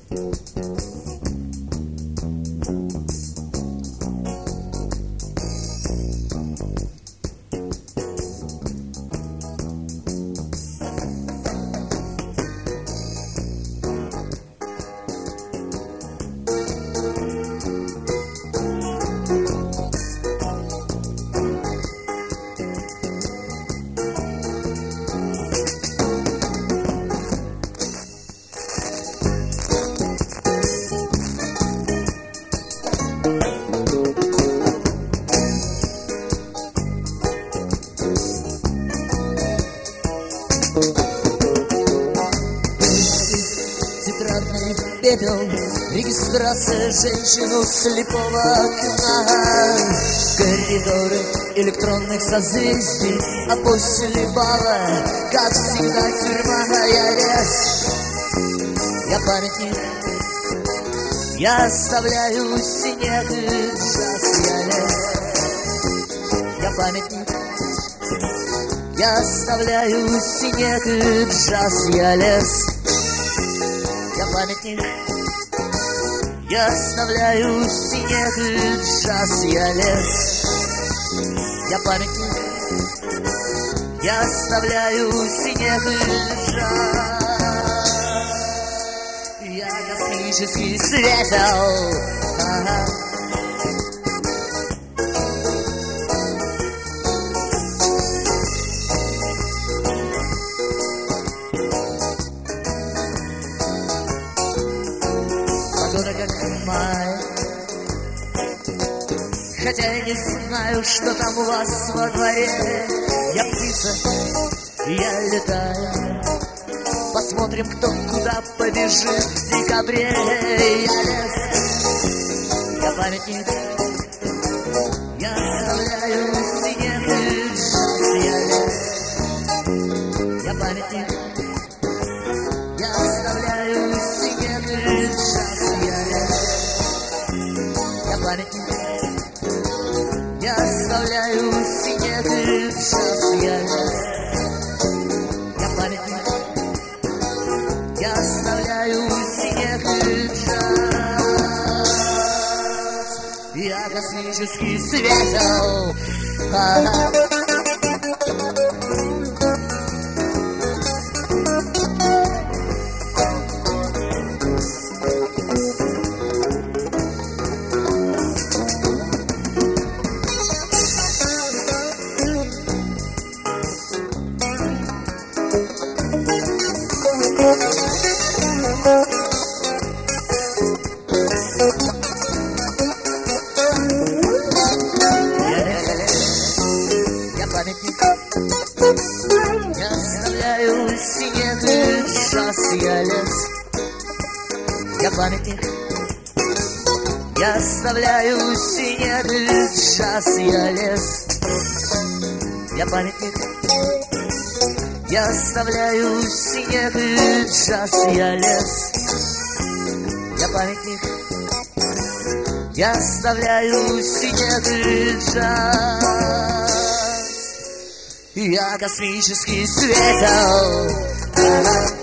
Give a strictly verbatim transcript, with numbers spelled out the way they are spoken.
Регистрация женщину слепого окна, коридоры электронных созвездий, а после бала, как всегда, тюрьма. Я лес, я памятник, я оставляю снег и джаз. Я лес, я памятник, я оставляю снег и джаз. Я лес, я памятник, я оставляю снег и джаз. Я лес, я памятник, я оставляю снег и джаз. Я космический светил. Ага. Хотя я не знаю, что там у вас во дворе. Я птица, я летаю. Посмотрим, кто куда побежит в декабре. Я лес, я памятник, я оставляю снег и джаз. Я лес, я памятник, я оставляю снег и джаз. Я лес, я памятник, я оставляю снег и джаз. Я лес, я памятник, я оставляю снег и джаз. Я космический светил. Ага. Я памятник, я оставляю снег и джаз. Я лес, я памятник, я оставляю снег и джаз. Я лес, я памятник, я оставляю снег и джаз. Я лес, я памятник, я оставляю снег и джаз. Я космический светил. Ага.